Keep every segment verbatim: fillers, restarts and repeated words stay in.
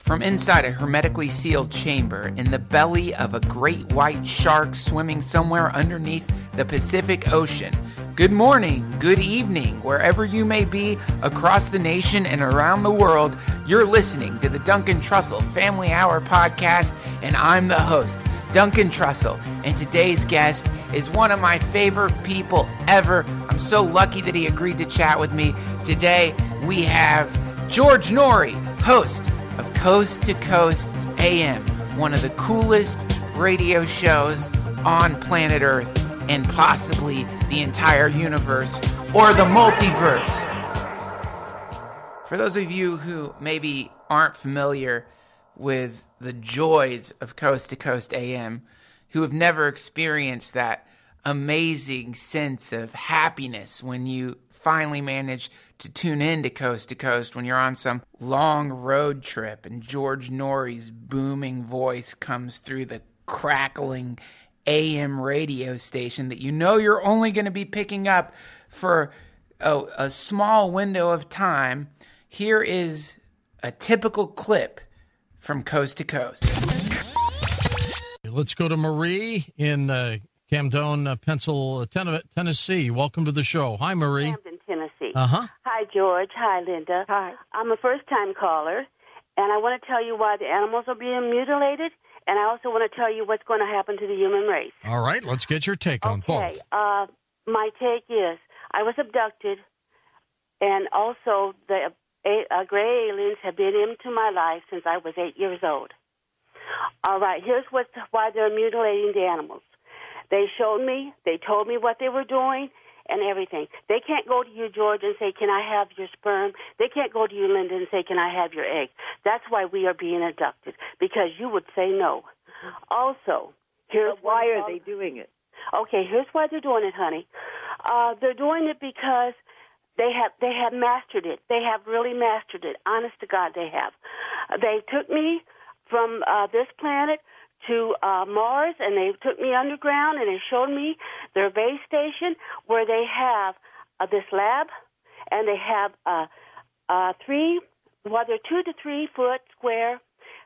From inside a hermetically sealed chamber in the belly of a great white shark swimming somewhere underneath the Pacific Ocean. Good morning, good evening, wherever you may be across the nation and around the world. You're listening to the Duncan Trussell Family Hour podcast, and I'm the host, Duncan Trussell. And today's guest is one of my favorite people ever. I'm so lucky that he agreed to chat with me. Today, we have George Noory, host of Coast to Coast A M, one of the coolest radio shows on planet Earth and possibly the entire universe or the multiverse. For those of you who maybe aren't familiar with the joys of Coast to Coast A M, who have never experienced that amazing sense of happiness when you finally manage to tune in to Coast to Coast, when you're on some long road trip and George Noory's booming voice comes through the crackling A M radio station that you know you're only going to be picking up for a, a small window of time. Here is a typical clip from Coast to Coast. Let's go to Marie in uh, Camden, uh, Pennsylvania, Tennessee. Welcome to the show. Hi, Marie. Camden, Tennessee. Uh-huh. Hi, George. Hi, Linda. Hi. I'm a first-time caller, and I want to tell you why the animals are being mutilated, and I also want to tell you what's going to happen to the human race. All right, let's get your take on okay, both. Okay, uh, my take is I was abducted, and also the uh, gray aliens have been into my life since I was eight years old. All right, here's what's, why they're mutilating the animals. They showed me, they told me what they were doing, and everything. They can't go to you, George, and say, can I have your sperm? They can't go to you, Linda, and say, can I have your egg? That's why we are being abducted, because you would say no. Also, here's but why are all, they doing it? Okay, here's why they're doing it, honey. Uh, they're doing it because they have they have mastered it. They have really mastered it. Honest to God, they have. They took me from uh, this planet to uh, Mars, and they took me underground, and they showed me their base station where they have uh, this lab, and they have uh, uh, three, well, they're two to three foot square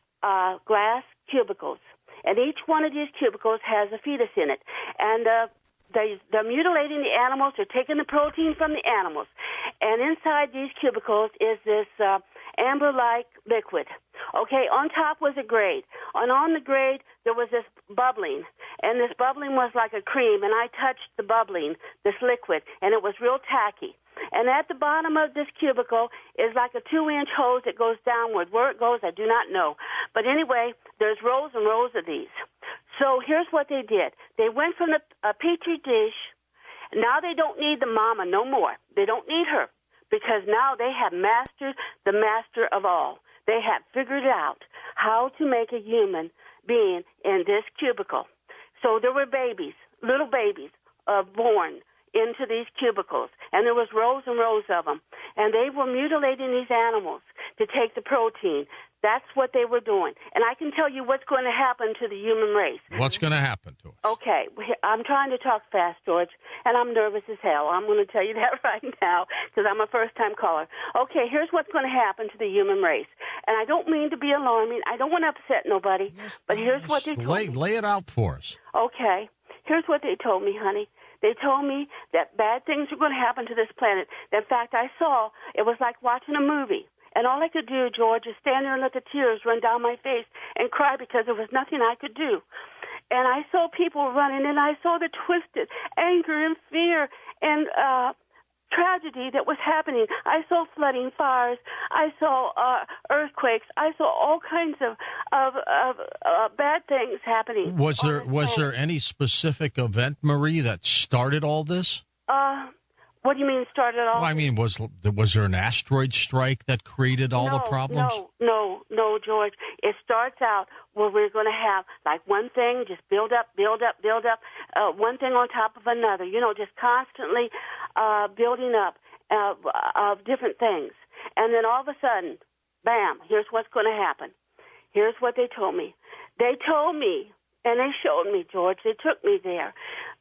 uh, glass cubicles, and each one of these cubicles has a fetus in it, and uh, they, they're mutilating the animals. They're taking the protein from the animals, and inside these cubicles is this uh, amber-like liquid. Okay, on top was a grate. And on the grate, there was this bubbling. And this bubbling was like a cream. And I touched the bubbling, this liquid, and it was real tacky. And at the bottom of this cubicle is like a two-inch hose that goes downward. Where it goes, I do not know. But anyway, there's rows and rows of these. So here's what they did. They went from the a petri dish. Now they don't need the mama no more. They don't need her, because now they have mastered the master of all. They have figured out how to make a human being in this cubicle. So there were babies, little babies, uh, born into these cubicles, and there was rows and rows of them. And they were mutilating these animals to take the protein. That's what they were doing. And I can tell you what's going to happen to the human race. What's going to happen to us? Okay. I'm trying to talk fast, George, and I'm nervous as hell. I'm going to tell you that right now because I'm a first-time caller. Okay, here's what's going to happen to the human race. And I don't mean to be alarming. I don't want to upset nobody, but here's what they told lay, me. Lay it out for us. Okay. Here's what they told me, honey. They told me that bad things are going to happen to this planet. In fact, I saw, it was like watching a movie. And all I could do, George, is stand there and let the tears run down my face and cry because there was nothing I could do. And I saw people running, and I saw the twisted anger and fear and uh, tragedy that was happening. I saw flooding, fires. I saw uh, earthquakes. I saw all kinds of of, of uh, bad things happening. Was there was there any specific event, Marie, that started all this? Uh. What do you mean started off? Well, I mean, was was there an asteroid strike that created all no, the problems? No, no, no, George. It starts out where we're going to have, like, one thing, just build up, build up, build up, uh, one thing on top of another, you know, just constantly uh, building up uh, of different things. And then all of a sudden, bam, here's what's going to happen. Here's what they told me. They told me, and they showed me, George, they took me there.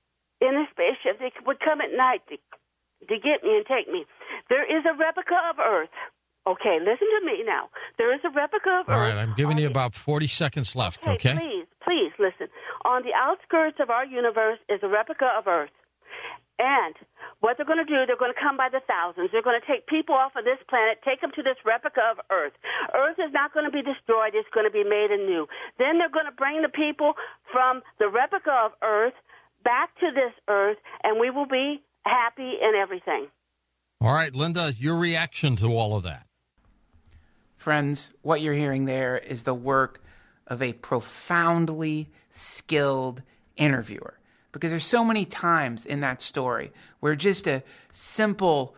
In a spaceship, they would come at night to to get me and take me. There is a replica of Earth, Okay, listen to me now. There is a replica of All Earth. right, I'm giving you the, about forty seconds left, okay, okay? Please, please listen. On the outskirts of our universe is a replica of Earth. And what they're going to do, they're going to come by the thousands. They're going to take people off of this planet, take them to this replica of Earth. Earth is not going to be destroyed. It's going to be made anew. Then they're going to bring the people from the replica of Earth back to this Earth, and we will be happy and everything. All right, Linda, your reaction to all of that. Friends, what you're hearing there is the work of a profoundly skilled interviewer. Because there's so many times in that story where just a simple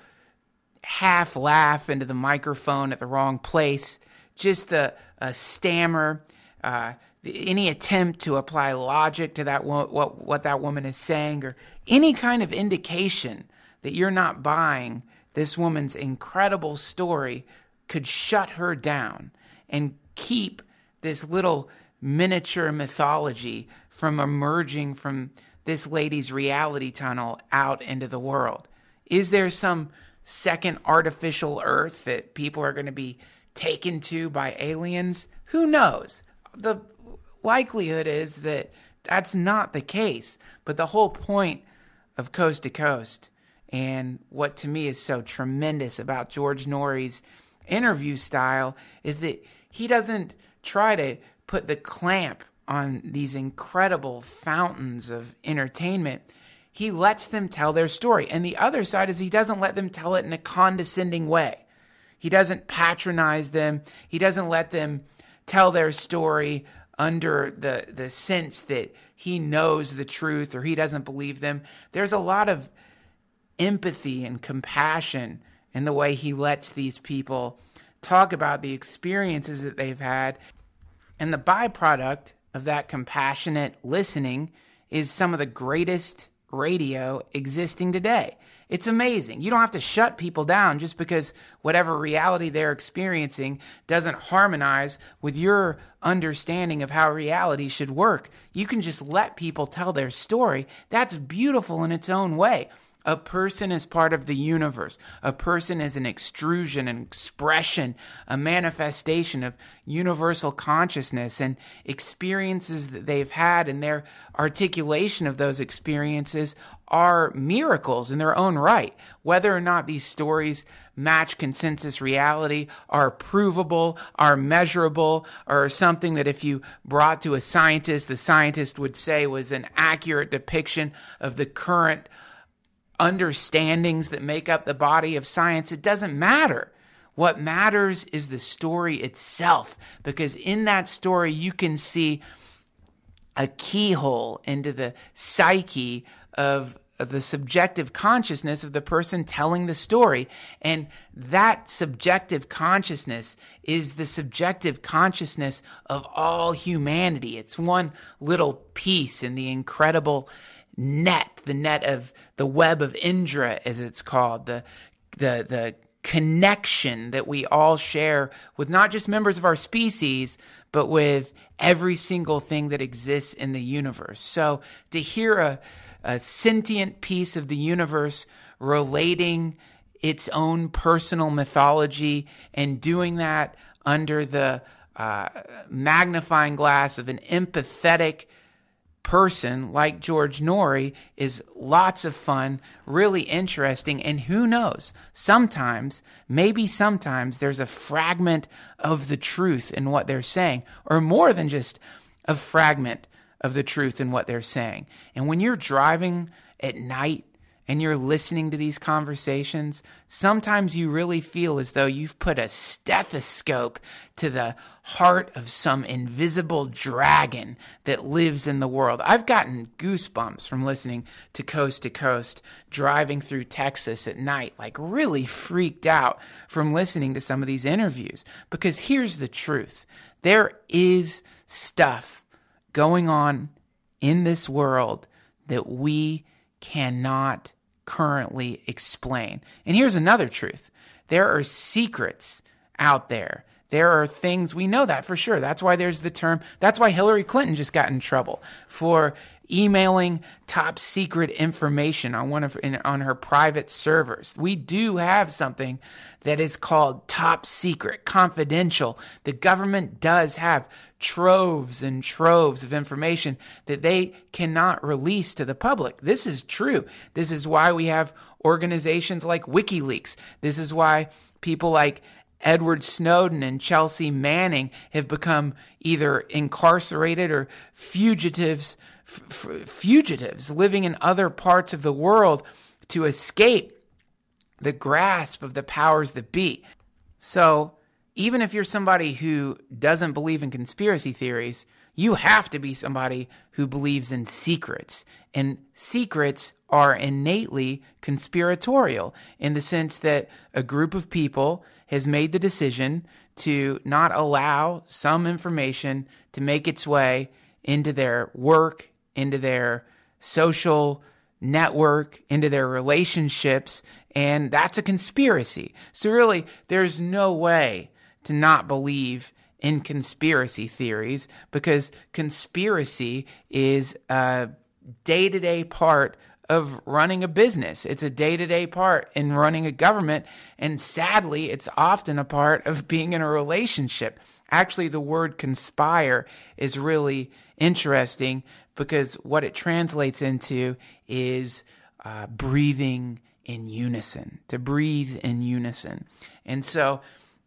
half laugh into the microphone at the wrong place, just a, a stammer, uh, any attempt to apply logic to that wo- what what that woman is saying, or any kind of indication that you're not buying this woman's incredible story could shut her down and keep this little miniature mythology from emerging from this lady's reality tunnel out into the world. Is there some second artificial Earth that people are going to be taken to by aliens? Who knows? The likelihood is that that's not the case. But the whole point of Coast to Coast, and what to me is so tremendous about George Noory's interview style, is that he doesn't try to put the clamp on these incredible fountains of entertainment. He lets them tell their story. And the other side is he doesn't let them tell it in a condescending way. He doesn't patronize them. He doesn't let them tell their story under the, the sense that he knows the truth or he doesn't believe them. There's a lot of empathy and compassion in the way he lets these people talk about the experiences that they've had. And the byproduct of that compassionate listening is some of the greatest radio existing today. It's amazing. You don't have to shut people down just because whatever reality they're experiencing doesn't harmonize with your understanding of how reality should work. You can just let people tell their story. That's beautiful in its own way. A person is part of the universe. A person is an extrusion, an expression, a manifestation of universal consciousness, and experiences that they've had and their articulation of those experiences are miracles in their own right. Whether or not these stories match consensus reality, are provable, are measurable, or something that if you brought to a scientist, the scientist would say was an accurate depiction of the current understandings that make up the body of science, it doesn't matter. What matters is the story itself, because in that story you can see a keyhole into the psyche of, of the subjective consciousness of the person telling the story. And that subjective consciousness is the subjective consciousness of all humanity. It's one little piece in the incredible net, the net of the web of Indra, as it's called, the the the connection that we all share with not just members of our species, but with every single thing that exists in the universe. So to hear a, a sentient piece of the universe relating its own personal mythology and doing that under the uh, magnifying glass of an empathetic person like George Noory is lots of fun, really interesting, and who knows, sometimes, maybe sometimes there's a fragment of the truth in what they're saying, or more than just a fragment of the truth in what they're saying. And when you're driving at night and you're listening to these conversations, sometimes you really feel as though you've put a stethoscope to the heart of some invisible dragon that lives in the world. I've gotten goosebumps from listening to Coast to Coast, driving through Texas at night, like really freaked out from listening to some of these interviews. Because here's the truth. There is stuff going on in this world that we cannot currently explain. And here's another truth. There are secrets out there There are things, we know that for sure. That's why there's the term, that's why Hillary Clinton just got in trouble for emailing top secret information on one of in, on her private servers. We do have something that is called top secret, confidential. The government does have troves and troves of information that they cannot release to the public. This is true. This is why we have organizations like WikiLeaks. This is why people like Edward Snowden and Chelsea Manning have become either incarcerated or fugitives, f- f- fugitives living in other parts of the world to escape the grasp of the powers that be. So even if you're somebody who doesn't believe in conspiracy theories, you have to be somebody who believes in secrets. And secrets are innately conspiratorial in the sense that a group of people has made the decision to not allow some information to make its way into their work, into their social network, into their relationships, and that's a conspiracy. So really, there's no way to not believe in conspiracy theories, because conspiracy is a day-to-day part of running a business. It's a day-to-day part in running a government, and sadly, it's often a part of being in a relationship. Actually, the word conspire is really interesting because what it translates into is uh, breathing in unison, to breathe in unison. And so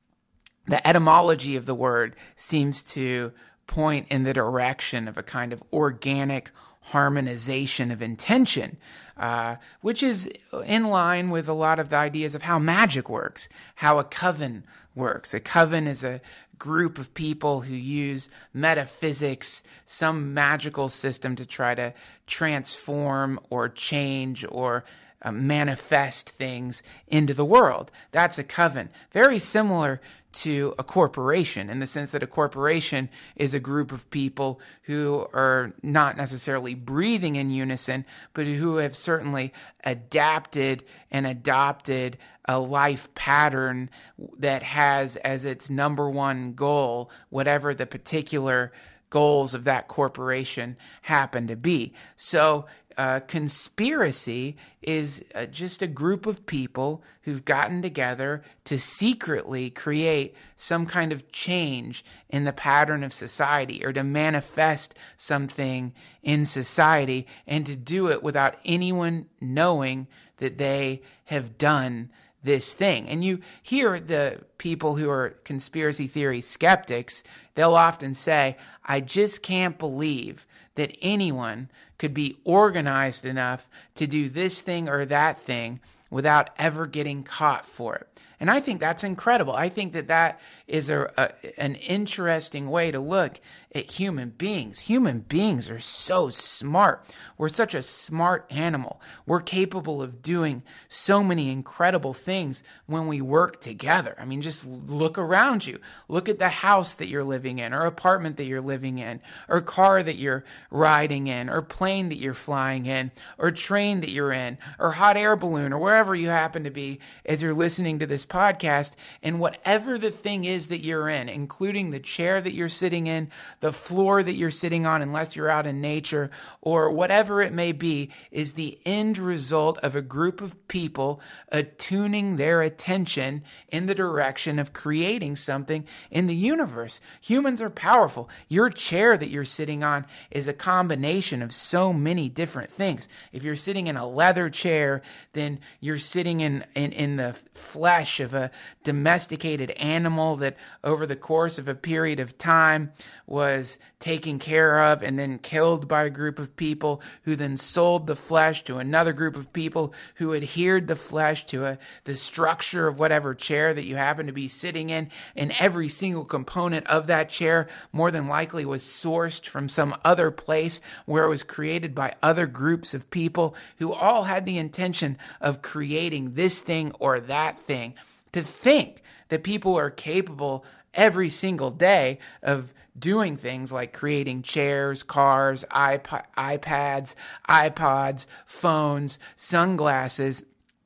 the etymology of the word seems to point in the direction of a kind of organic harmonization of intention, uh, which is in line with a lot of the ideas of how magic works, how a coven works. A coven is a group of people who use metaphysics, some magical system to try to transform or change or uh, manifest things into the world. That's a coven. Very similar to a corporation, in the sense that a corporation is a group of people who are not necessarily breathing in unison, but who have certainly adapted and adopted a life pattern that has as its number one goal whatever the particular goals of that corporation happen to be. So Uh, conspiracy is uh, just a group of people who've gotten together to secretly create some kind of change in the pattern of society, or to manifest something in society, and to do it without anyone knowing that they have done this thing. And you hear the people who are conspiracy theory skeptics, they'll often say, I just can't believe that anyone could be organized enough to do this thing or that thing without ever getting caught for it. And I think that's incredible. I think that that is a, a an interesting way to look at human beings. Human beings are so smart. We're such a smart animal. We're capable of doing so many incredible things when we work together. I mean, just look around you. Look at the house that you're living in, or apartment that you're living in, or car that you're riding in, or plane that you're flying in, or train that you're in, or hot air balloon, or wherever you happen to be as you're listening to this podcast. And whatever the thing is that you're in, including the chair that you're sitting in, the floor that you're sitting on, unless you're out in nature, or whatever it may be, is the end result of a group of people attuning their attention in the direction of creating something in the universe. Humans are powerful. Your chair that you're sitting on is a combination of so many different things. If you're sitting in a leather chair, then you're sitting in, in, in the flesh of a domesticated animal that over the course of a period of time was taken care of and then killed by a group of people who then sold the flesh to another group of people who adhered the flesh to a, the structure of whatever chair that you happen to be sitting in. And every single component of that chair more than likely was sourced from some other place where it was created by other groups of people who all had the intention of creating this thing or that thing. To think that people are capable every single day of doing things like creating chairs, cars, iP- iPads, iPods, phones, sunglasses,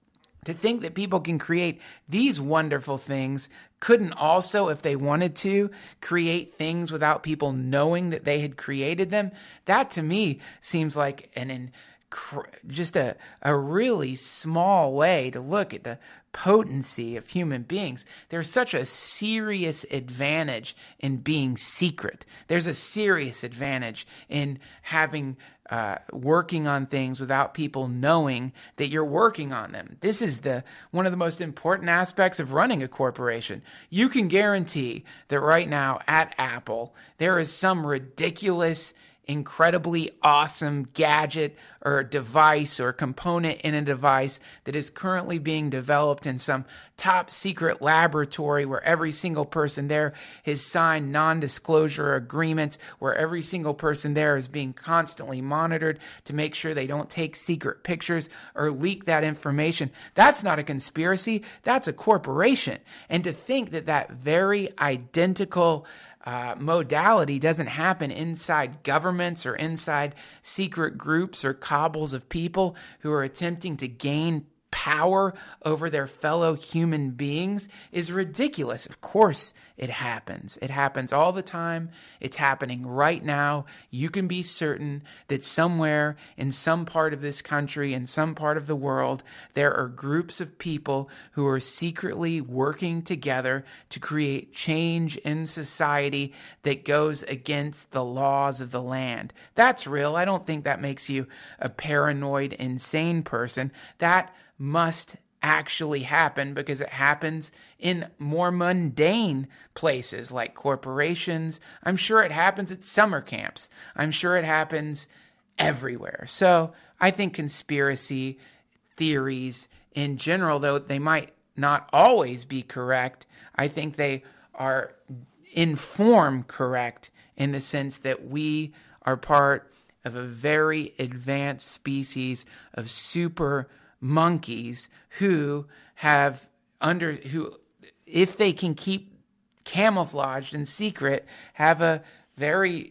To think that people can create these wonderful things, couldn't also, if they wanted to, create things without people knowing that they had created them, that to me seems like an inc- just a, a really small way to look at the potency of human beings. There's such a serious advantage in being secret. There's a serious advantage in having Uh, working on things without people knowing that you're working on them. This is the one of the most important aspects of running a corporation. You can guarantee that right now at Apple, there is some ridiculous, incredibly awesome gadget or device or component in a device that is currently being developed in some top secret laboratory where every single person there has signed non-disclosure agreements, where every single person there is being constantly monitored to make sure they don't take secret pictures or leak that information. That's not a conspiracy. That's a corporation. And to think that that very identical Uh, modality doesn't happen inside governments or inside secret groups or cabals of people who are attempting to gain power over their fellow human beings is ridiculous. Of course it happens. It happens all the time. It's happening right now. You can be certain that somewhere in some part of this country, in some part of the world, there are groups of people who are secretly working together to create change in society that goes against the laws of the land. That's real. I don't think that makes you a paranoid, insane person. That must actually happen because it happens in more mundane places like corporations. I'm sure it happens at summer camps. I'm sure it happens everywhere. So I think conspiracy theories in general, though they might not always be correct, I think they are in form correct in the sense that we are part of a very advanced species of super monkeys who have under who, if they can keep camouflaged and secret, have a very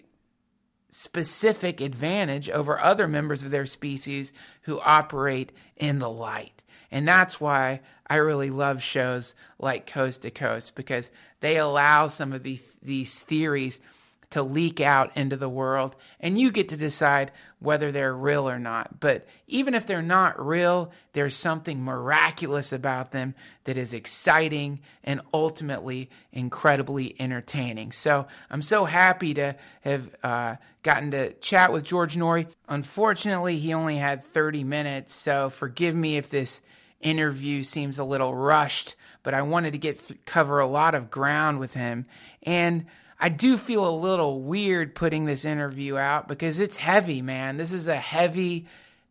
specific advantage over other members of their species who operate in the light. And that's why I really love shows like Coast to Coast, because they allow some of these these theories to leak out into the world, and you get to decide whether they're real or not. But even if they're not real, there's something miraculous about them that is exciting and ultimately incredibly entertaining. So I'm so happy to have uh, gotten to chat with George Noory. Unfortunately, he only had thirty minutes, so forgive me if this interview seems a little rushed, but I wanted to get th- cover a lot of ground with him. And I do feel a little weird putting this interview out because it's heavy, man. This is a heavy,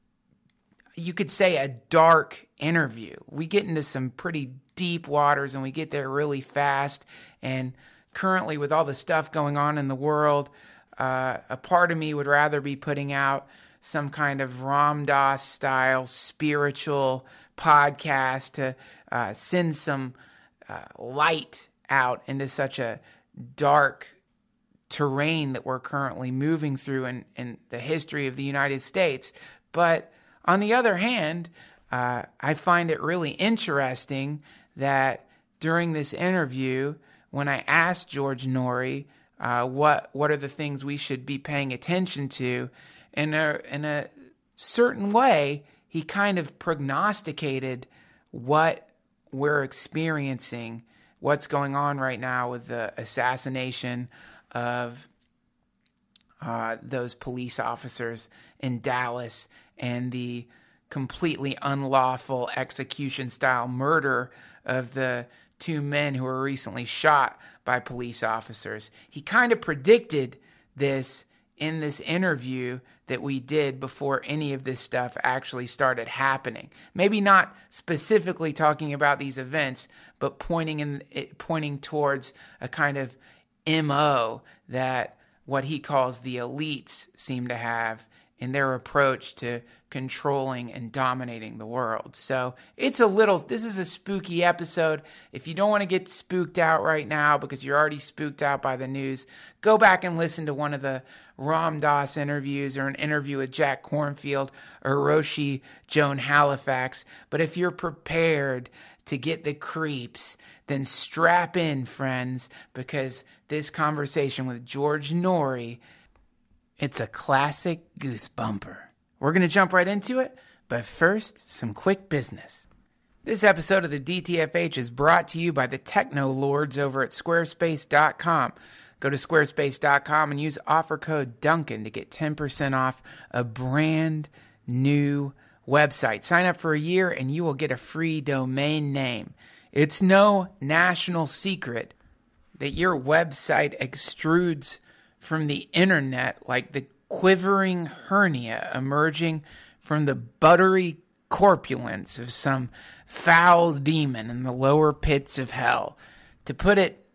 you could say a dark interview. We get into some pretty deep waters and we get there really fast. And currently with all the stuff going on in the world, uh, a part of me would rather be putting out some kind of Ram Dass style spiritual podcast to uh, send some uh, light out into such a dark terrain that we're currently moving through in, in the history of the United States. But on the other hand, uh, I find it really interesting that during this interview, when I asked George Noory uh, what what are the things we should be paying attention to, in a, in a certain way, he kind of prognosticated what we're experiencing, what's going on right now with the assassination of uh, those police officers in Dallas and the completely unlawful execution-style murder of the two men who were recently shot by police officers. He kind of predicted this in this interview that we did before any of this stuff actually started happening. Maybe not specifically talking about these events, but pointing in pointing towards a kind of M O that what he calls the elites seem to have in their approach to controlling and dominating the world. So it's a little, this is a spooky episode. If you don't want to get spooked out right now because you're already spooked out by the news, go back and listen to one of the Ram Dass interviews or an interview with Jack Kornfield or Roshi Joan Halifax. But if you're prepared to get the creeps, then strap in, friends, because this conversation with George Noory, it's a classic goosebumper. We're going to jump right into it, but first, some quick business. This episode of the D T F H is brought to you by the Techno Lords over at squarespace dot com. Go to squarespace dot com and use offer code Duncan to get ten percent off a brand new website. Sign up for a year and you will get a free domain name. It's no national secret that your website extrudes from the internet like the quivering hernia emerging from the buttery corpulence of some foul demon in the lower pits of hell. To put it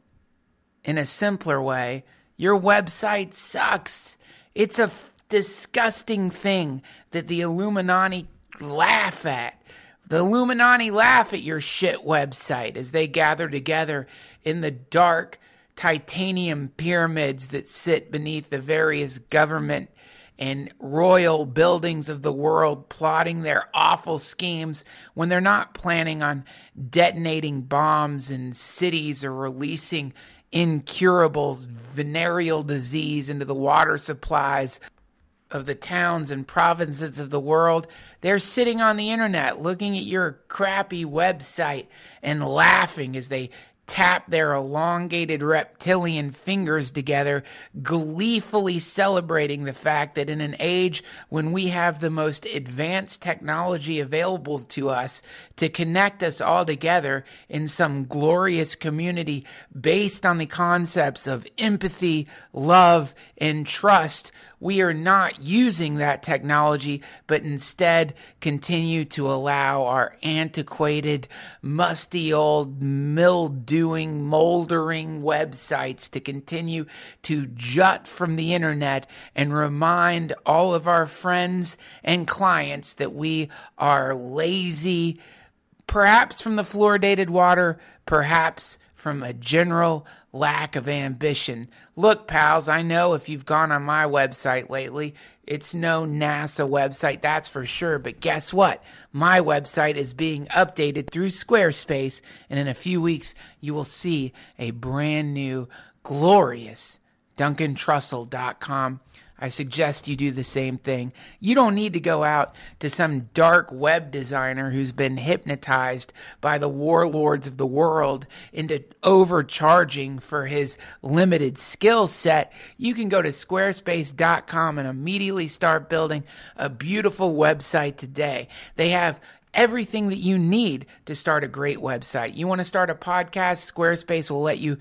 in a simpler way, your website sucks. It's a f- disgusting thing that the Illuminati laugh at. The Illuminati laugh at your shit website as they gather together in the dark titanium pyramids that sit beneath the various government and royal buildings of the world, plotting their awful schemes when they're not planning on detonating bombs in cities or releasing incurable venereal disease into the water supplies of the towns and provinces of the world. They're sitting on the internet looking at your crappy website and laughing as they tap their elongated reptilian fingers together, gleefully celebrating the fact that in an age when we have the most advanced technology available to us to connect us all together in some glorious community based on the concepts of empathy, love, and trust, we are not using that technology, but instead continue to allow our antiquated, musty old, mildewing, moldering websites to continue to jut from the internet and remind all of our friends and clients that we are lazy, perhaps from the fluoridated water, perhaps from a general lack of ambition. Look, pals, I know if you've gone on my website lately, it's no NASA website, that's for sure. But guess what? My website is being updated through Squarespace, and in a few weeks, you will see a brand new, glorious Duncan Trussell dot com. I suggest you do the same thing. You don't need to go out to some dark web designer who's been hypnotized by the warlords of the world into overcharging for his limited skill set. You can go to squarespace dot com and immediately start building a beautiful website today. They have everything that you need to start a great website. You want to start a podcast? Squarespace will let you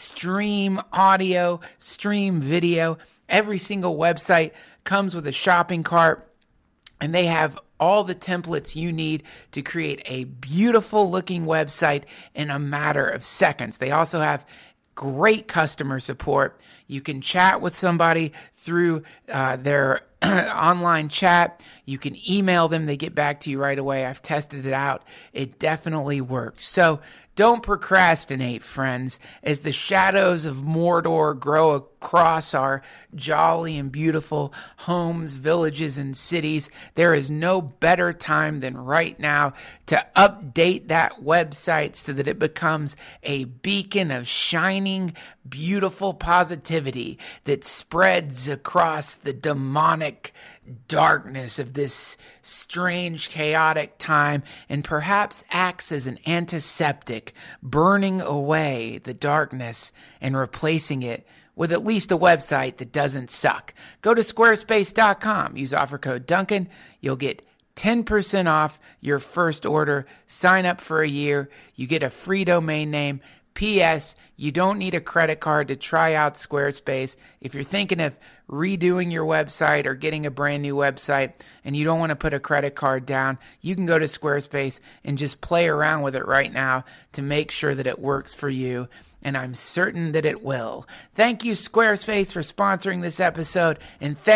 stream audio, stream video. Every single website comes with a shopping cart, and they have all the templates you need to create a beautiful looking website in a matter of seconds. They also have great customer support. You can chat with somebody through uh, their online chat. You can email them. They get back to you right away. I've tested it out. It definitely works. So don't procrastinate, friends. As the shadows of Mordor grow across our jolly and beautiful homes, villages, and cities, there is no better time than right now to update that website so that it becomes a beacon of shining, beautiful positivity that spreads across the demonic darkness of this strange, chaotic time and perhaps acts as an antiseptic, burning away the darkness and replacing it with at least a website that doesn't suck. Go to squarespace dot com. Use offer code Duncan. You'll get ten percent off your first order. Sign up for a year. You get a free domain name. P S. You don't need a credit card to try out Squarespace. If you're thinking of redoing your website or getting a brand new website and you don't want to put a credit card down, you can go to Squarespace and just play around with it right now to make sure that it works for you. And I'm certain that it will. Thank you, Squarespace, for sponsoring this episode. And thank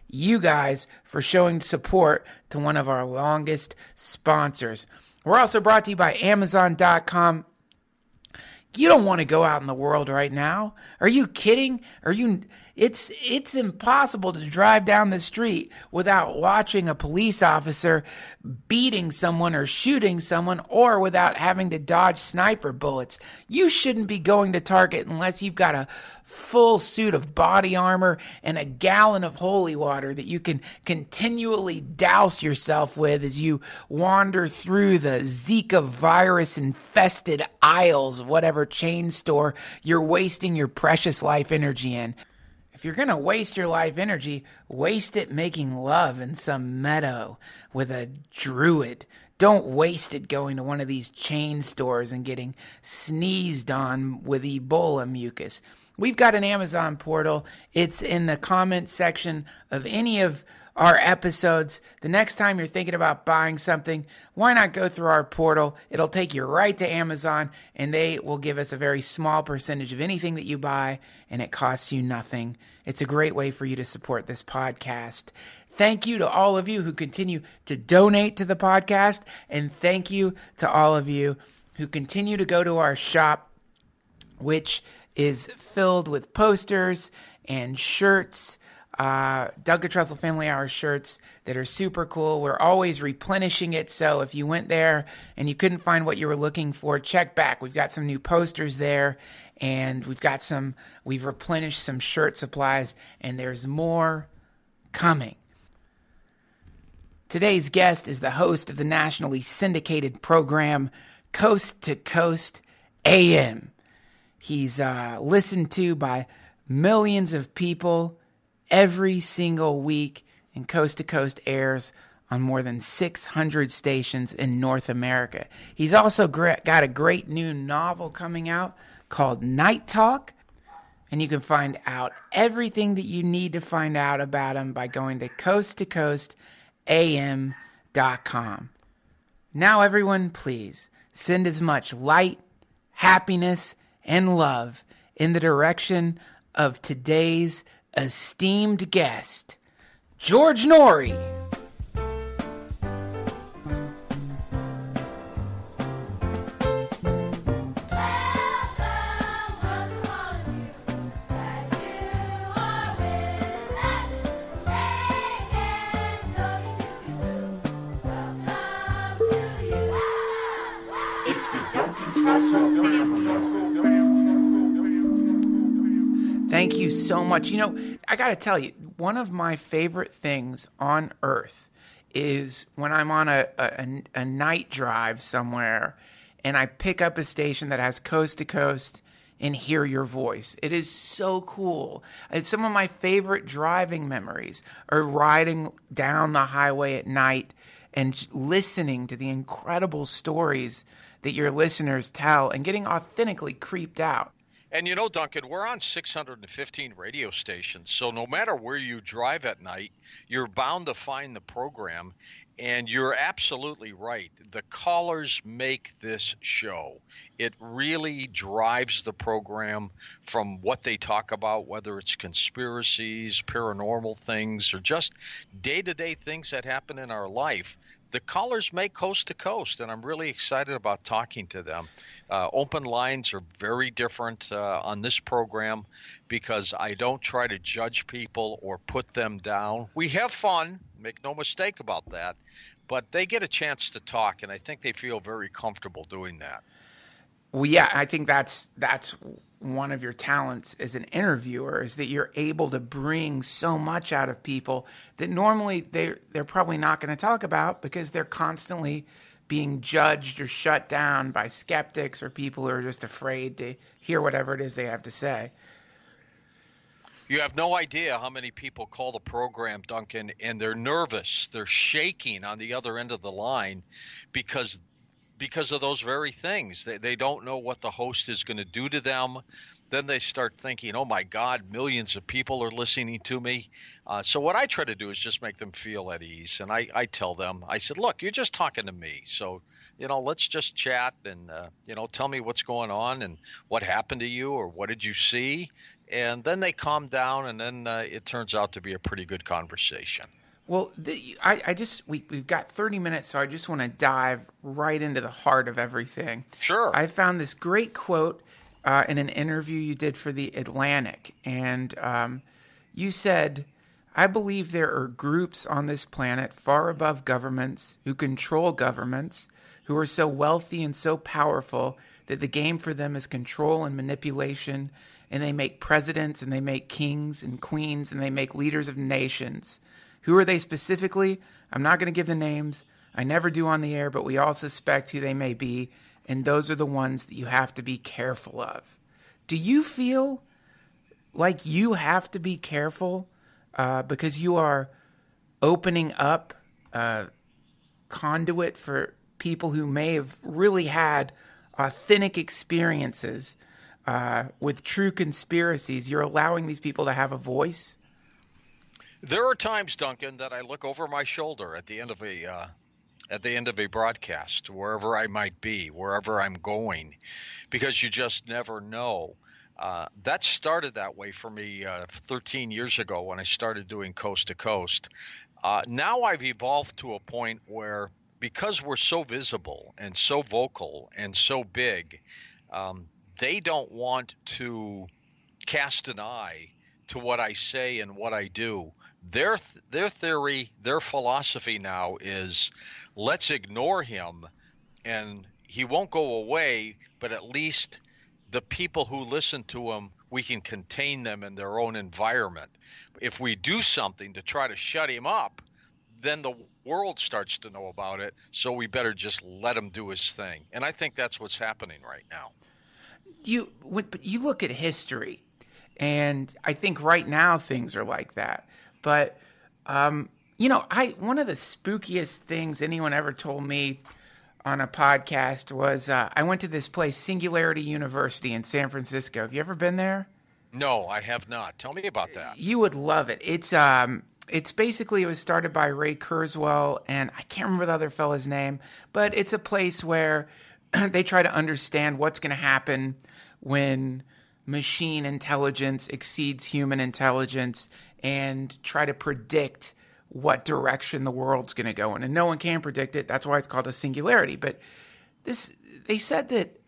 you guys for showing support to one of our longest sponsors. We're also brought to you by Amazon dot com. You don't want to go out in the world right now. Are you kidding? Are you? It's it's impossible to drive down the street without watching a police officer beating someone or shooting someone, or without having to dodge sniper bullets. You shouldn't be going to Target unless you've got a full suit of body armor and a gallon of holy water that you can continually douse yourself with as you wander through the Zika virus infested aisles of whatever chain store you're wasting your precious life energy in. If you're going to waste your life energy, waste it making love in some meadow with a druid. Don't waste it going to one of these chain stores and getting sneezed on with Ebola mucus. We've got an Amazon portal. It's in the comment section of any of our episodes. The next time you're thinking about buying something, why not go through our portal? It'll take you right to Amazon, and they will give us a very small percentage of anything that you buy, and it costs you nothing. It's a great way for you to support this podcast. Thank you to all of you who continue to donate to the podcast, and thank you to all of you who continue to go to our shop, which is filled with posters and shirts, uh, Duncan Trussell Family Hour shirts that are super cool. We're always replenishing it, so if you went there and you couldn't find what you were looking for, check back. We've got some new posters there, and we've got some, we've replenished some shirt supplies, and there's more coming. Today's guest is the host of the nationally syndicated program Coast to Coast A M. He's uh, listened to by millions of people every single week, and Coast to Coast airs on more than six hundred stations in North America. He's also got a great new novel coming out called Night Talk, and you can find out everything that you need to find out about him by going to coast to coast a m dot com. Now, everyone, please send as much light, happiness, and love in the direction of today's esteemed guest, George Noory. Thank you so much. You know, I got to tell you, one of my favorite things on earth is when I'm on a, a, a night drive somewhere and I pick up a station that has Coast to Coast and hear your voice. It is so cool. It's some of my favorite driving memories are riding down the highway at night and listening to the incredible stories that your listeners tell and getting authentically creeped out. And you know, Duncan, we're on six hundred fifteen radio stations, so no matter where you drive at night, you're bound to find the program, and you're absolutely right. The callers make this show. It really drives the program from what they talk about, whether it's conspiracies, paranormal things, or just day-to-day things that happen in our life. The callers make Coast to Coast, and I'm really excited about talking to them. Uh, open lines are very different uh, on this program because I don't try to judge people or put them down. We have fun, make no mistake about that, but they get a chance to talk, and I think they feel very comfortable doing that. Well, yeah, I think that's that's one of your talents as an interviewer is that you're able to bring so much out of people that normally they they're probably not going to talk about because they're constantly being judged or shut down by skeptics or people who are just afraid to hear whatever it is they have to say. You have no idea how many people call the program, Duncan, and they're nervous. They're shaking on the other end of the line because because of those very things. They they don't know what the host is going to do to them. Then they start thinking, oh, my God, millions of people are listening to me. Uh, so what I try to do is just make them feel at ease. And I, I tell them, I said, look, you're just talking to me. So, you know, let's just chat and, uh, you know, tell me what's going on and what happened to you or what did you see. and then they calm down, and then uh, it turns out to be a pretty good conversation. Well, the, I, I just we we've got thirty minutes, so I just want to dive right into the heart of everything. Sure. I found this great quote uh, in an interview you did for the Atlantic, and um, you said, "I believe there are groups on this planet far above governments who control governments, who are so wealthy and so powerful that the game for them is control and manipulation, and they make presidents and they make kings and queens and they make leaders of nations." Who are they specifically? I'm not going to give the names. I never do on the air, but we all suspect who they may be, and those are the ones that you have to be careful of. Do you feel like you have to be careful uh, because you are opening up a conduit for people who may have really had authentic experiences uh, with true conspiracies? You're allowing these people to have a voice? There are times, Duncan, that I look over my shoulder at the end of a uh, at the end of a broadcast, wherever I might be, wherever I'm going, because you just never know. Uh, that started that way for me uh, thirteen years ago when I started doing Coast to Coast. Uh, now I've evolved to a point where, because we're so visible and so vocal and so big, um, they don't want to cast an eye to what I say and what I do. Their their theory, their philosophy now is, let's ignore him and he won't go away, but at least the people who listen to him, we can contain them in their own environment. If we do something to try to shut him up, then the world starts to know about it, so we better just let him do his thing. And I think that's what's happening right now. You, you look at history, and I think right now things are like that. But, um, you know, I one of the spookiest things anyone ever told me on a podcast was uh, I went to this place, Singularity University in San Francisco. Have you ever been there? No, I have not. Tell me about that. You would love it. It's um, it's basically, it was started by Ray Kurzweil, and I can't remember the other fellow's name, but it's a place where they try to understand what's going to happen when machine intelligence exceeds human intelligence, and try to predict what direction the world's going to go in. And no one can predict it. That's why it's called a singularity. But this, they said that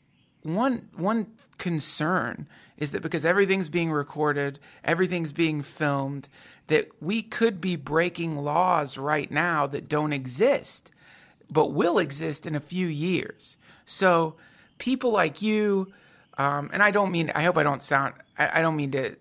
one one concern is that because everything's being recorded, everything's being filmed, that we could be breaking laws right now that don't exist, but will exist in a few years. So people like you, um, and I don't mean, I hope I don't sound, I, I don't mean to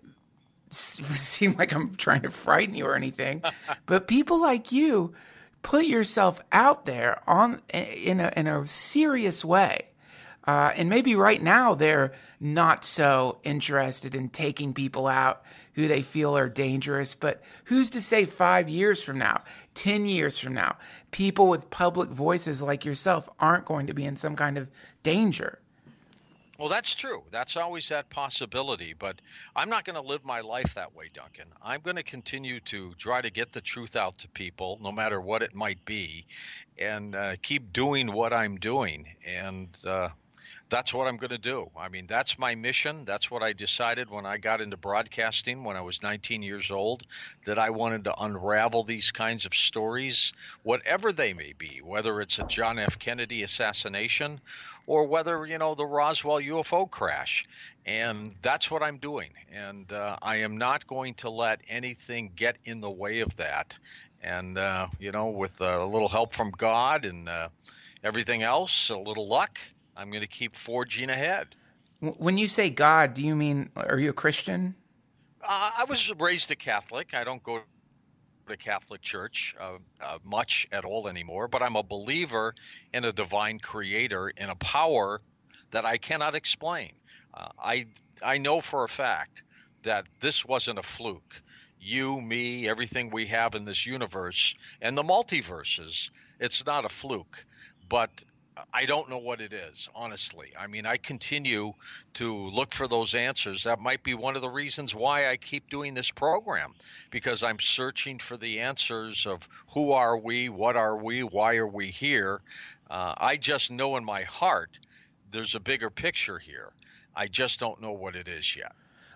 seem like I'm trying to frighten you or anything, but people like you put yourself out there on in a, in a serious way. Uh, and maybe right now they're not so interested in taking people out who they feel are dangerous, but who's to say five years from now, ten years from now, people with public voices like yourself aren't going to be in some kind of danger? Well, that's true. That's always that possibility. But I'm not going to live my life that way, Duncan. I'm going to continue to try to get the truth out to people, no matter what it might be, and uh, keep doing what I'm doing. And uh, that's what I'm going to do. I mean, that's my mission. That's what I decided when I got into broadcasting when I was nineteen years old, that I wanted to unravel these kinds of stories, whatever they may be, whether it's a John F. Kennedy assassination or whether, you know, the Roswell U F O crash. And that's what I'm doing. And uh, I am not going to let anything get in the way of that. And, uh, you know, with a little help from God and uh, everything else, a little luck, I'm going to keep forging ahead. When you say God, do you mean, are you a Christian? Uh, I was raised a Catholic. I don't go to Catholic church uh, uh, much at all anymore, but I'm a believer in a divine creator, in a power that I cannot explain. Uh, I I know for a fact that this wasn't a fluke. You, me, everything we have in this universe and the multiverses, it's not a fluke. But I don't know what it is, honestly. I mean, I continue to look for those answers. That might be one of the reasons why I keep doing this program, because I'm searching for the answers of who are we, what are we, why are we here. Uh, I just know in my heart there's a bigger picture here. I just don't know what it is yet.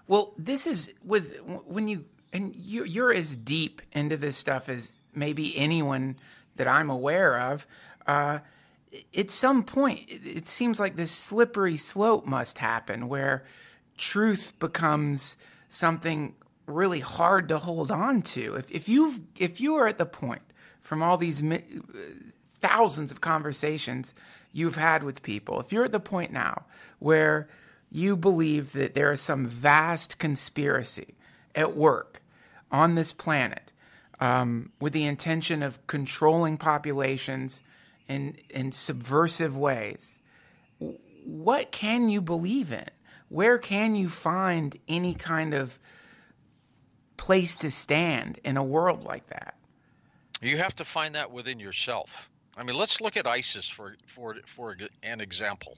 Well, this is with when you and you, you're as deep into this stuff as maybe anyone that I'm aware of. Uh, at some point, it seems like this slippery slope must happen where truth becomes something really hard to hold on to. If if you if you are at the point from all these mi- thousands of conversations you've had with people, if you're at the point now where you believe that there is some vast conspiracy at work on this planet um, with the intention of controlling populations in in subversive ways, what can you believe in? Where can you find any kind of place to stand in a world like that? You have to find that within yourself. I mean, let's look at ISIS for for for an example.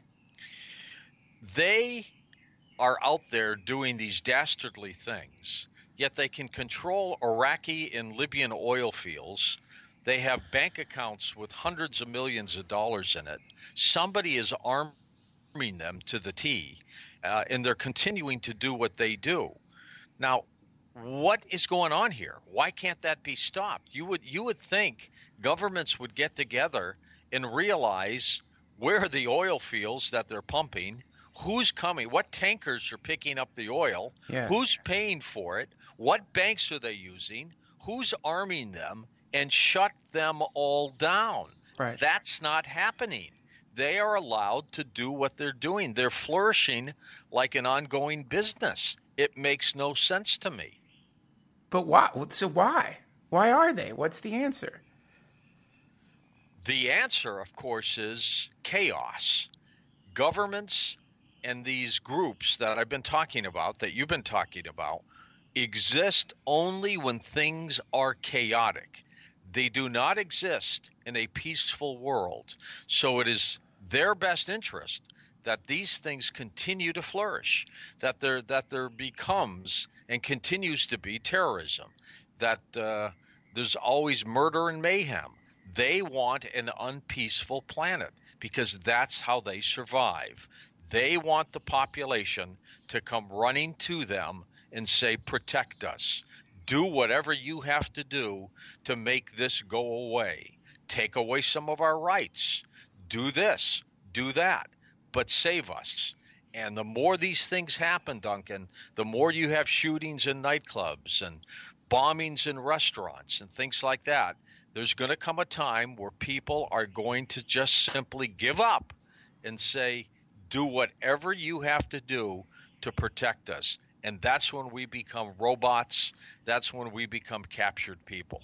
They are out there doing these dastardly things, yet they can control Iraqi and Libyan oil fields. They have bank accounts with hundreds of millions of dollars in it. Somebody is arming them to the T, uh, and they're continuing to do what they do. Now, what is going on here? Why can't that be stopped? You would you would think governments would get together and realize where are the oil fields that they're pumping, who's coming, what tankers are picking up the oil, yeah. who's paying for it, what banks are they using, who's arming them, and shut them all down. Right. That's not happening. They are allowed to do what they're doing. They're flourishing like an ongoing business. It makes no sense to me. But why? So why? Why are they? What's the answer? The answer, of course, is chaos. Governments and these groups that I've been talking about, that you've been talking about, exist only when things are chaotic. They do not exist in a peaceful world. So it is their best interest that these things continue to flourish, that there that there becomes and continues to be terrorism, that uh, there's always murder and mayhem. They want an unpeaceful planet because that's how they survive. They want the population to come running to them and say, protect us. Do whatever you have to do to make this go away. Take away some of our rights. Do this, do that, but save us. And the more these things happen, Duncan, the more you have shootings in nightclubs and bombings in restaurants and things like that. There's going to come a time where people are going to just simply give up and say, do whatever you have to do to protect us. And that's when we become robots. That's when we become captured people.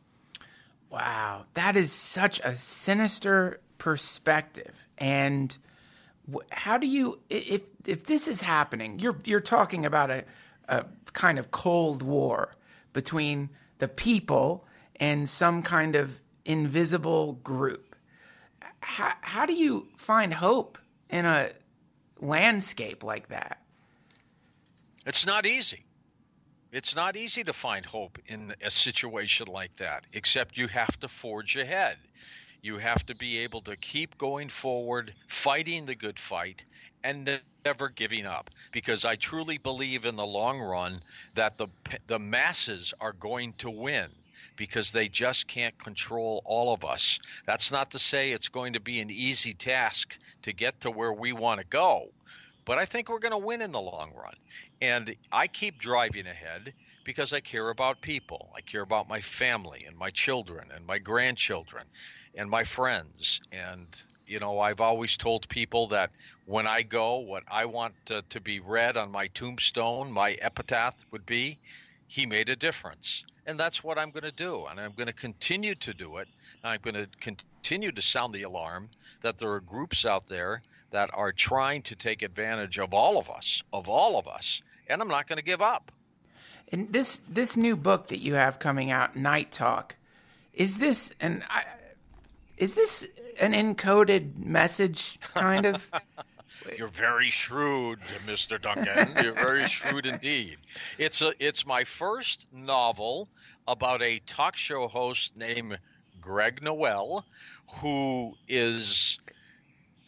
Wow, that is such a sinister perspective. And how do you, if if this is happening, you're you're talking about a, a kind of cold war between the people and some kind of invisible group. How, how do you find hope in a landscape like that? It's not easy. It's not easy to find hope in a situation like that, except you have to forge ahead. You have to be able to keep going forward, fighting the good fight, and never giving up. Because I truly believe in the long run that the the masses are going to win, because they just can't control all of us. That's not to say it's going to be an easy task to get to where we want to go, but I think we're going to win in the long run. And I keep driving ahead because I care about people. I care about my family and my children and my grandchildren and my friends. And, you know, I've always told people that when I go, what I want to, to be read on my tombstone, my epitaph would be, he made a difference. And that's what I'm going to do. And I'm going to continue to do it. And I'm going to continue to sound the alarm that there are groups out there that are trying to take advantage of all of us, of all of us. And I'm not going to give up. And this this new book that you have coming out, Night Talk, is this an I, is this an encoded message, kind of? You're very shrewd, Mister Duncan. You're very shrewd indeed. It's a it's my first novel about a talk show host named Greg Noel, who is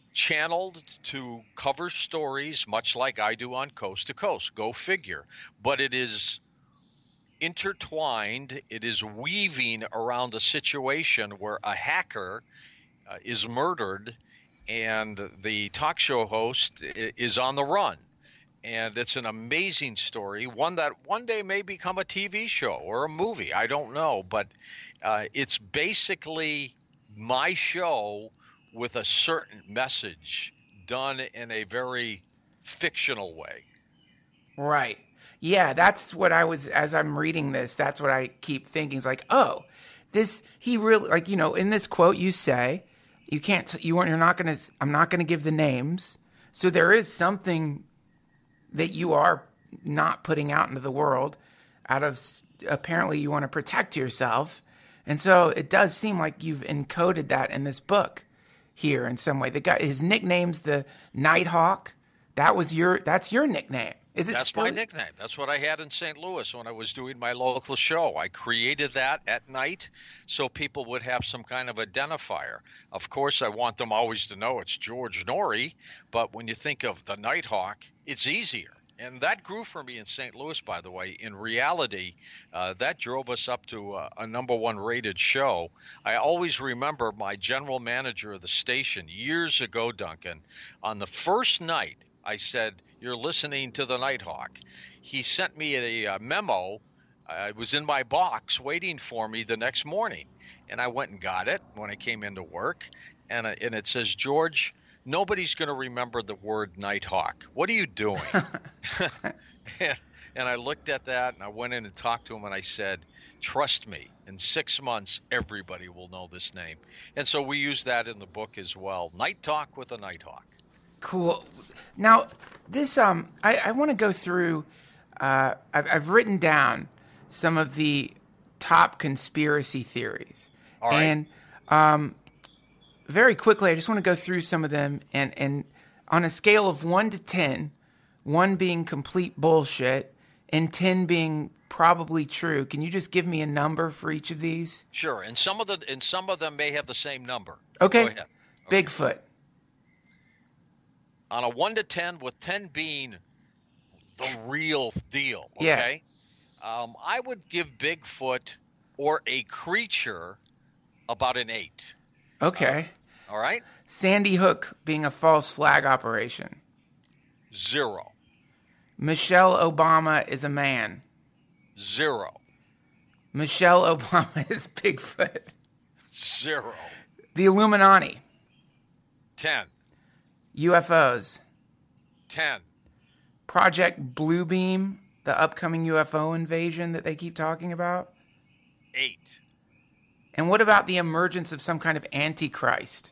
channeled to cover stories much like I do on Coast to Coast. Go figure. But it is intertwined. It is weaving around a situation where a hacker uh, is murdered and the talk show host is on the run. And it's an amazing story, one that one day may become a T V show or a movie. I don't know. But uh, it's basically my show with a certain message done in a very fictional way. Right. Yeah, that's what I was, as I'm reading this, that's what I keep thinking. It's like, oh, this, he really, like, you know, in this quote you say, you can't, you weren't, you're not going to, I'm not going to give the names. So there is something that you are not putting out into the world out of, apparently you want to protect yourself. And so it does seem like you've encoded that in this book here in some way. The guy, his nickname's the Nighthawk. That was your, that's your nickname. Is it That's still? my nickname. That's what I had in Saint Louis when I was doing my local show. I created that at night so people would have some kind of identifier. Of course, I want them always to know it's George Noory, but when you think of the Nighthawk, it's easier. And that grew for me in Saint Louis, by the way. In reality, uh, that drove us up to a, a number one rated show. I always remember my general manager of the station years ago, Duncan, on the first night, I said, "You're listening to the Nighthawk." He sent me a, a memo. Uh, it was in my box waiting for me the next morning. And I went and got it when I came into work. And, uh, and it says, "George, nobody's going to remember the word Nighthawk. What are you doing?" and, and I looked at that, and I went in and talked to him, and I said, "Trust me, in six months, everybody will know this name." And so we use that in the book as well. Night Talk with a Nighthawk. Cool. Now, this, um, I, I want to go through, uh, I've, I've written down some of the top conspiracy theories. All right. And um, very quickly, I just want to go through some of them. And, and on a scale of one to ten, one being complete bullshit and ten being probably true, can you just give me a number for each of these? Sure. And some of the and some of them may have the same number. Okay. Go ahead. Okay. Bigfoot. On a one to ten, with ten being the real deal, okay? Yeah. Um, I would give Bigfoot or a creature about an eight. Okay. Uh, all right? Sandy Hook being a false flag operation. Zero. Michelle Obama is a man. Zero. Michelle Obama is Bigfoot. Zero. The Illuminati. Ten. U F Os. Ten. Project Bluebeam, the upcoming U F O invasion that they keep talking about. Eight. And what about the emergence of some kind of antichrist?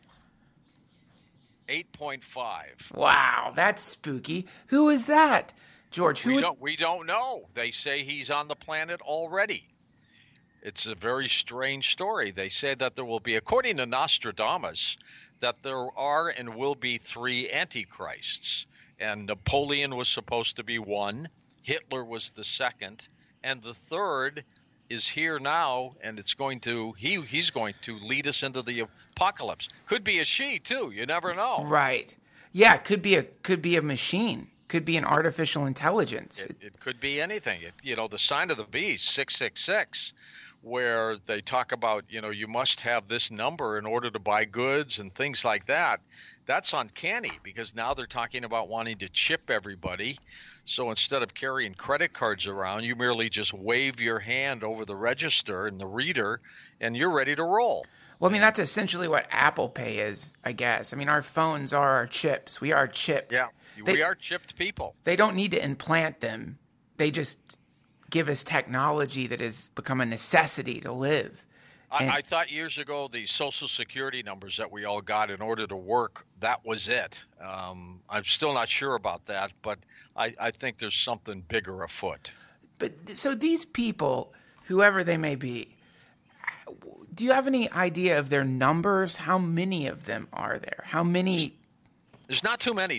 eight point five. Wow, that's spooky. Who is that, George? Who we, would... don't, we don't know. They say he's on the planet already. It's a very strange story. They say that there will be, according to Nostradamus, that there are and will be three antichrists. And Napoleon was supposed to be one, Hitler was the second, and the third is here now, and it's going to he he's going to lead us into the apocalypse. Could be a she too. You never know. Right. Yeah, it could be a could be a machine. Could be an artificial intelligence. It, it could be anything. It, you know, the sign of the beast, six six six, where they talk about, you know, you must have this number in order to buy goods and things like that. That's uncanny because now they're talking about wanting to chip everybody. So instead of carrying credit cards around, you merely just wave your hand over the register and the reader, and you're ready to roll. Well, I mean, that's essentially what Apple Pay is, I guess. I mean, our phones are our chips. We are chipped. Yeah, they, we are chipped people. They don't need to implant them. They just give us technology that has become a necessity to live. I, I thought years ago the Social Security numbers that we all got in order to work, that was it. Um, I'm still not sure about that, but I, I think there's something bigger afoot. But so these people, whoever they may be, do you have any idea of their numbers? How many of them are there? How many? There's not too many, Duncan.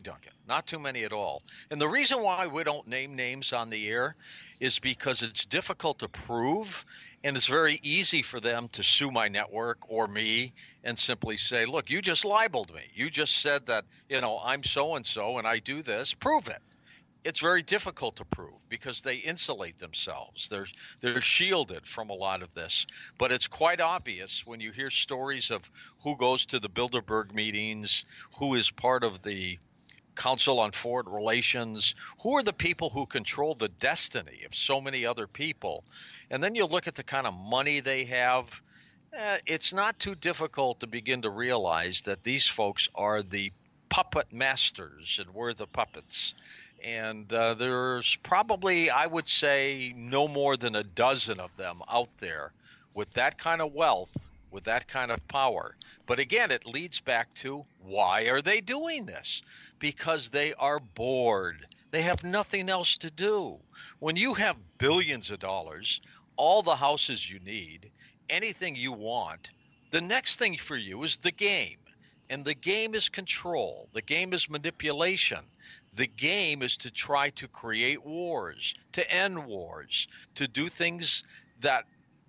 Not too many at all. And the reason why we don't name names on the air is because it's difficult to prove, and it's very easy for them to sue my network or me and simply say, look, you just libeled me. You just said that, you know, I'm so-and-so and I do this. Prove it. It's very difficult to prove because they insulate themselves. They're they're shielded from a lot of this. But it's quite obvious when you hear stories of who goes to the Bilderberg meetings, who is part of the Council on Foreign Relations, who are the people who control the destiny of so many other people. And then you look at the kind of money they have. Eh, it's not too difficult to begin to realize that these folks are the puppet masters and we're the puppets. And uh, there's probably, I would say, no more than a dozen of them out there with that kind of wealth, with that kind of power. But again, it leads back to why are they doing this? Because they are bored. They have nothing else to do. When you have billions of dollars, all the houses you need, anything you want, the next thing for you is the game. And the game is control. The game is manipulation. The game is to try to create wars, to end wars, to do things that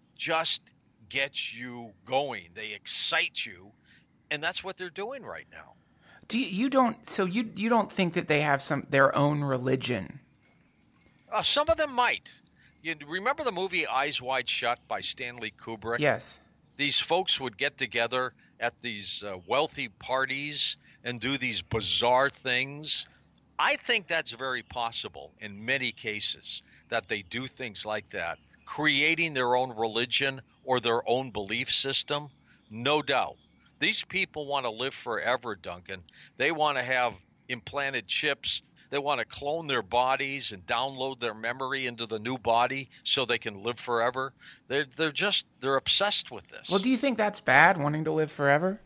just get you going. They excite you, and that's what they're doing right now. Do you, you don't? So you you don't think that they have some their own religion? Uh, some of them might. You remember the movie Eyes Wide Shut by Stanley Kubrick? Yes. These folks would get together at these uh, wealthy parties and do these bizarre things. I think that's very possible in many cases that they do things like that, creating their own religion or their own belief system. No doubt. These people want to live forever, Duncan. They want to have implanted chips. They want to clone their bodies and download their memory into the new body so they can live forever. They're, they're just, they're obsessed with this. Well, do you think that's bad, wanting to live forever?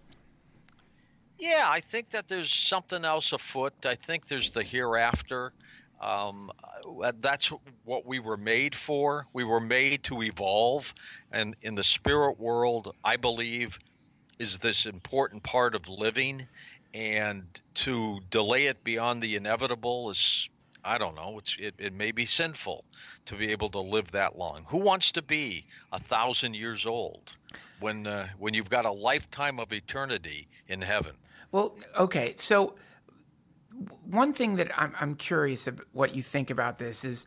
Yeah, I think that there's something else afoot. I think there's the hereafter. Um, that's what we were made for. We were made to evolve. And in the spirit world, I believe, is this important part of living. And to delay it beyond the inevitable is, I don't know, it's, it, it may be sinful to be able to live that long. Who wants to be a thousand years old when uh, when you've got a lifetime of eternity in heaven? Well, okay, so one thing that I'm, I'm curious about what you think about this is,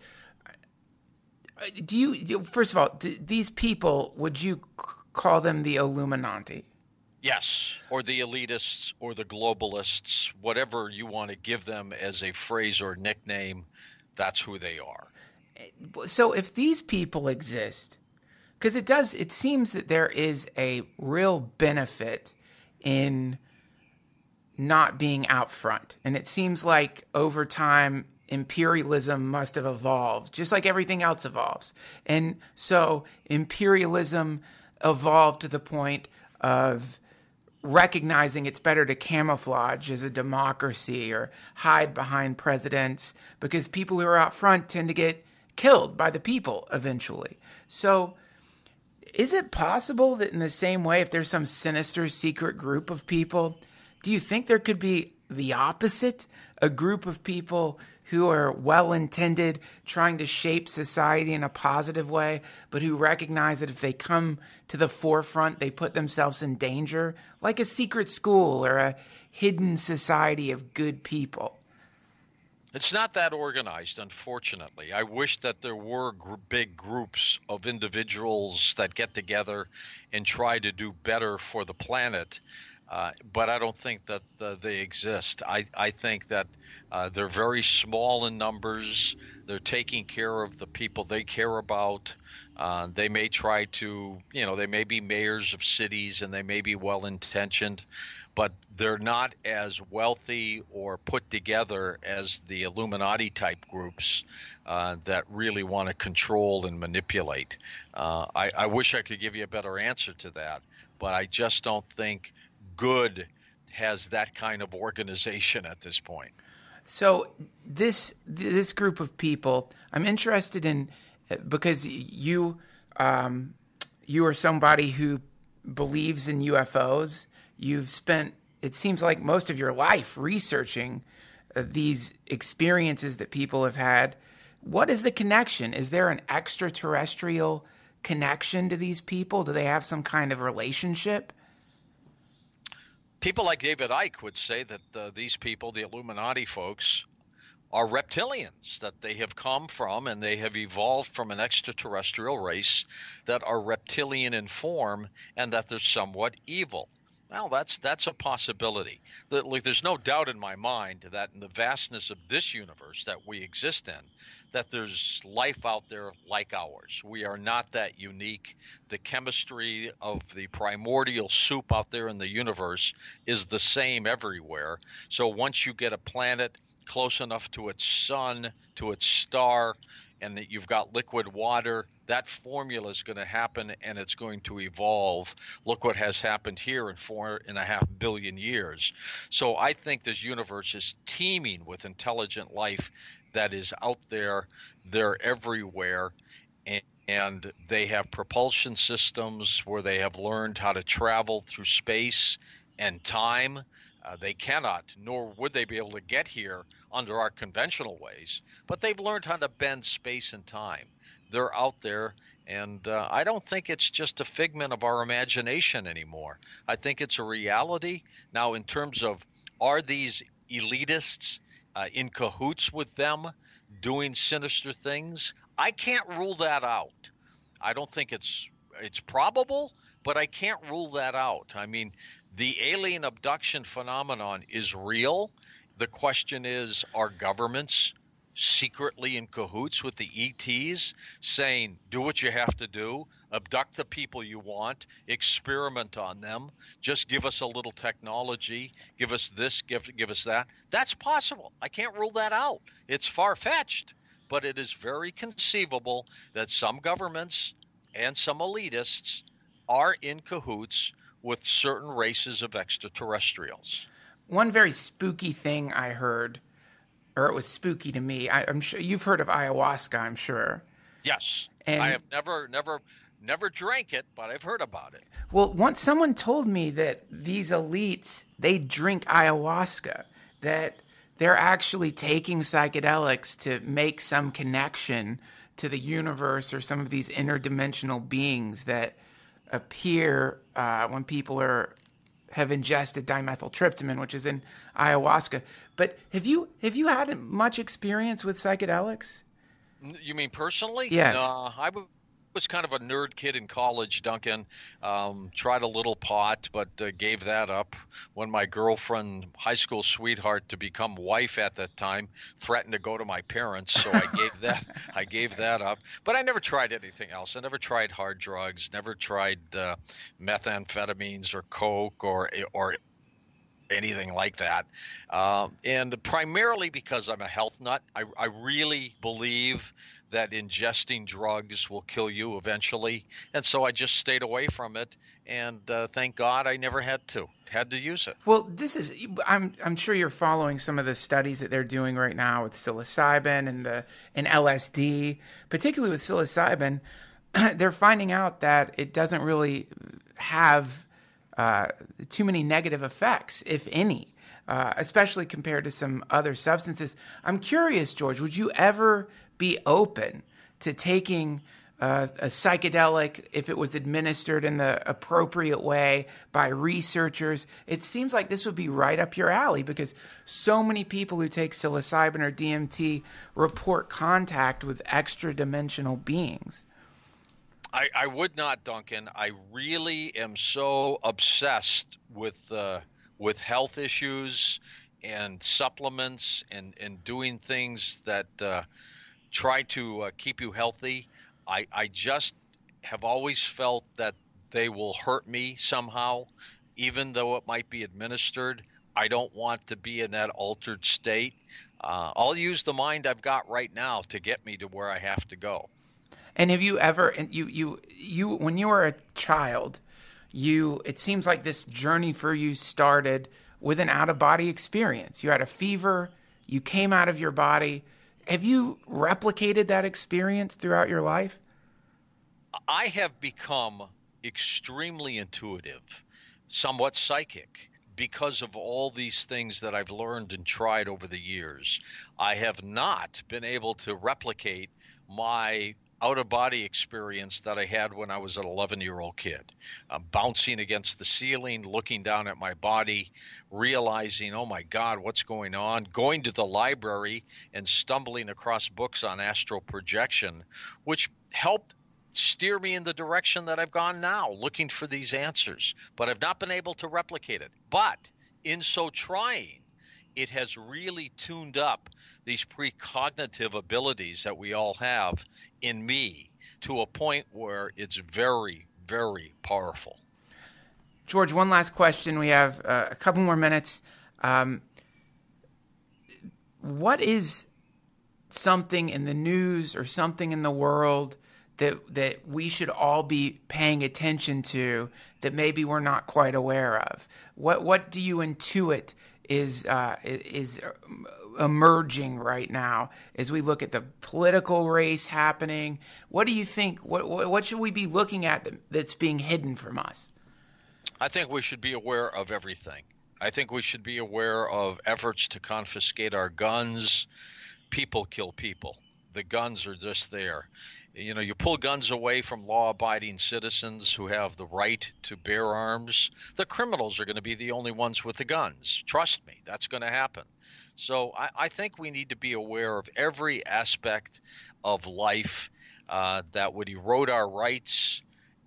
do you, first of all, do these people, would you call them the Illuminati? Yes, or the elitists or the globalists, whatever you want to give them as a phrase or nickname, that's who they are. So if these people exist, because it does, it seems that there is a real benefit in not being out front. And it seems like over time, imperialism must have evolved, just like everything else evolves. And so imperialism evolved to the point of recognizing it's better to camouflage as a democracy or hide behind presidents because people who are out front tend to get killed by the people eventually. So is it possible that in the same way, if there's some sinister secret group of people, do you think there could be the opposite, a group of people who are well-intended, trying to shape society in a positive way, but who recognize that if they come to the forefront, they put themselves in danger, like a secret school or a hidden society of good people? It's not that organized, unfortunately. I wish that there were gr- big groups of individuals that get together and try to do better for the planet. Uh, but I don't think that uh, they exist. I, I think that uh, they're very small in numbers. They're taking care of the people they care about. Uh, they may try to, you know, they may be mayors of cities and they may be well-intentioned, but they're not as wealthy or put together as the Illuminati-type groups uh, that really want to control and manipulate. Uh, I, I wish I could give you a better answer to that, but I just don't think good has that kind of organization at this point. So this this group of people, I'm interested in, because you um, you are somebody who believes in U F Os. You've spent, it seems like, most of your life researching these experiences that people have had. What is the connection? Is there an extraterrestrial connection to these people? Do they have some kind of relationship? People like David Icke would say that uh, these people, the Illuminati folks, are reptilians, that they have come from and they have evolved from an extraterrestrial race that are reptilian in form and that they're somewhat evil. Well, that's that's a possibility. Look, there's no doubt in my mind that in the vastness of this universe that we exist in, that there's life out there like ours. We are not that unique. The chemistry of the primordial soup out there in the universe is the same everywhere. So once you get a planet close enough to its sun, to its star, and that you've got liquid water, that formula is going to happen and it's going to evolve. Look what has happened here in four and a half billion years. So I think this universe is teeming with intelligent life that is out there. They're everywhere. And and they have propulsion systems where they have learned how to travel through space and time. Uh, they cannot, nor would they be able to get here under our conventional ways, but they've learned how to bend space and time. They're out there, and uh, I don't think it's just a figment of our imagination anymore. I think it's a reality. Now, in terms of are these elitists uh, in cahoots with them doing sinister things, I can't rule that out. I don't think it's it's probable, but I can't rule that out. I mean, the alien abduction phenomenon is real. The question is, are governments secretly in cahoots with the E Ts saying, do what you have to do, abduct the people you want, experiment on them, just give us a little technology, give us this, give, give us that? That's possible. I can't rule that out. It's far-fetched, but it is very conceivable that some governments and some elitists are in cahoots with certain races of extraterrestrials. One very spooky thing I heard, or it was spooky to me, I, I'm sure you've heard of ayahuasca, I'm sure. Yes. And I have never, never, never drank it, but I've heard about it. Well, once someone told me that these elites, they drink ayahuasca, that they're actually taking psychedelics to make some connection to the universe or some of these interdimensional beings that appear uh, when people are have ingested dimethyltryptamine, which is in ayahuasca. But have you have you had much experience with psychedelics? You mean personally? Yes. No, I was kind of a nerd kid in college, Duncan. Um, tried a little pot, but uh, gave that up when my girlfriend, high school sweetheart, to become wife at that time, threatened to go to my parents. So I gave that I gave that up. But I never tried anything else. I never tried hard drugs. Never tried uh, methamphetamines or coke or or anything like that. Uh, and primarily because I'm a health nut, I, I really believe that ingesting drugs will kill you eventually. And so I just stayed away from it. And uh, thank God I never had to, had to use it. Well, this is, I'm I'm sure you're following some of the studies that they're doing right now with psilocybin and the and L S D, particularly with psilocybin. They're finding out that it doesn't really have uh, too many negative effects, if any, uh, especially compared to some other substances. I'm curious, George, would you ever be open to taking uh, a psychedelic if it was administered in the appropriate way by researchers? It seems like this would be right up your alley because so many people who take psilocybin or D M T report contact with extra-dimensional beings. I, I would not, Duncan. I really am so obsessed with uh, with health issues and supplements and, and doing things that uh, try to uh, keep you healthy. I, I just have always felt that they will hurt me somehow, even though it might be administered. I don't want to be in that altered state. Uh, I'll use the mind I've got right now to get me to where I have to go. And have you ever, you, you, you, when you were a child, you, it seems like this journey for you started with an out-of-body experience. You had a fever, you came out of your body. Have you replicated that experience throughout your life? I have become extremely intuitive, somewhat psychic, because of all these things that I've learned and tried over the years. I have not been able to replicate my out-of-body experience that I had when I was an eleven-year-old kid, uh, bouncing against the ceiling, looking down at my body, realizing, oh my God, what's going on, going to the library and stumbling across books on astral projection, which helped steer me in the direction that I've gone now, looking for these answers. But I've not been able to replicate it. But in so trying, it has really tuned up these precognitive abilities that we all have in me to a point where it's very, very powerful. George, one last question. We have uh, a couple more minutes. Um, what is something in the news or something in the world that that we should all be paying attention to that maybe we're not quite aware of? What what do you intuit is uh, is emerging right now as we look at the political race happening? What do you think? What what should we be looking at that, that's being hidden from us? I think we should be aware of everything. I think we should be aware of efforts to confiscate our guns. People kill people. The guns are just there. You know, you pull guns away from law-abiding citizens who have the right to bear arms. The criminals are going to be the only ones with the guns. Trust me, that's going to happen. So I, I think we need to be aware of every aspect of life uh, that would erode our rights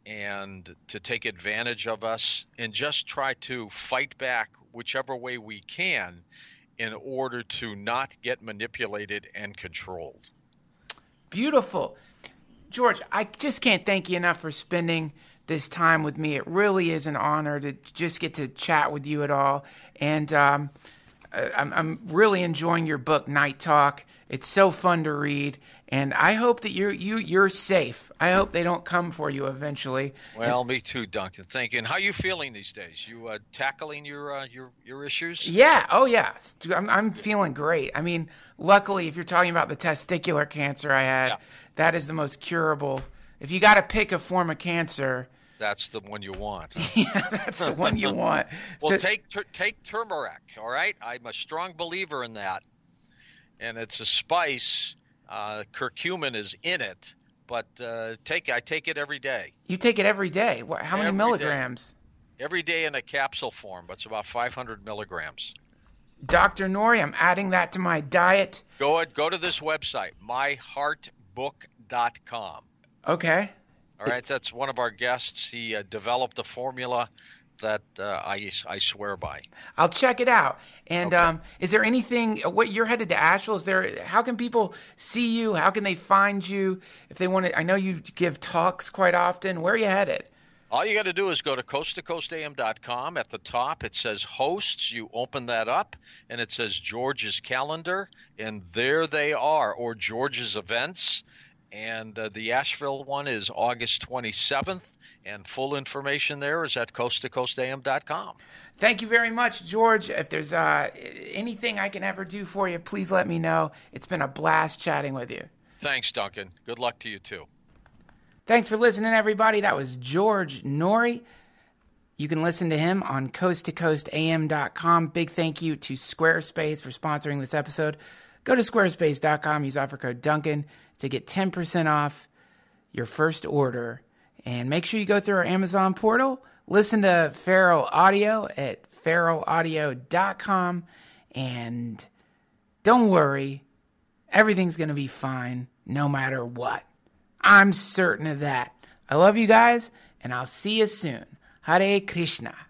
and to take advantage of us, and just try to fight back whichever way we can in order to not get manipulated and controlled. Beautiful. George, I just can't thank you enough for spending this time with me. It really is an honor to just get to chat with you at all. And um, I'm, I'm really enjoying your book, Night Talk. It's so fun to read. And I hope that you're, you, you're safe. I hope they don't come for you eventually. Well, me too, Duncan. Thank you. And how are you feeling these days? You uh, tackling your, uh, your your issues? Yeah. Oh, yeah. I'm, I'm feeling great. I mean, luckily, if you're talking about the testicular cancer I had, yeah. that is the most curable. If you got to pick a form of cancer, that's the one you want. Yeah, that's the one you want. Well, so, take tur- take turmeric, all right? I'm a strong believer in that. And it's a spice. Uh, curcumin is in it, but uh, take I take it every day. You take it every day? What, how many every milligrams? Day. Every day in a capsule form, but it's about five hundred milligrams. Doctor Norrie, I'm adding that to my diet. Go ahead, go to this website, my heart book dot com. Okay. All right, so that's one of our guests. He uh, developed a formula that uh, I, I swear by. I'll check it out. And okay. um, is there anything, what you're headed to Asheville, is there, how can people see you? How can they find you if they want to? I know you give talks quite often. Where are you headed? All you got to do is go to coast to coast a m dot com. At the top, it says hosts. You open that up, and it says George's calendar, and there they are, or George's events. And uh, the Asheville one is August twenty-seventh, and full information there is at coast to coast a m dot com. Thank you very much, George. If there's uh, anything I can ever do for you, please let me know. It's been a blast chatting with you. Thanks, Duncan. Good luck to you, too. Thanks for listening, everybody. That was George Norrie. You can listen to him on coast to coast a m dot com. Big thank you to Squarespace for sponsoring this episode. Go to squarespace dot com, use offer code Duncan to get ten percent off your first order. And make sure you go through our Amazon portal. Listen to Feral Audio at feral audio dot com. And don't worry, everything's going to be fine no matter what. I'm certain of that. I love you guys, and I'll see you soon. Hare Krishna.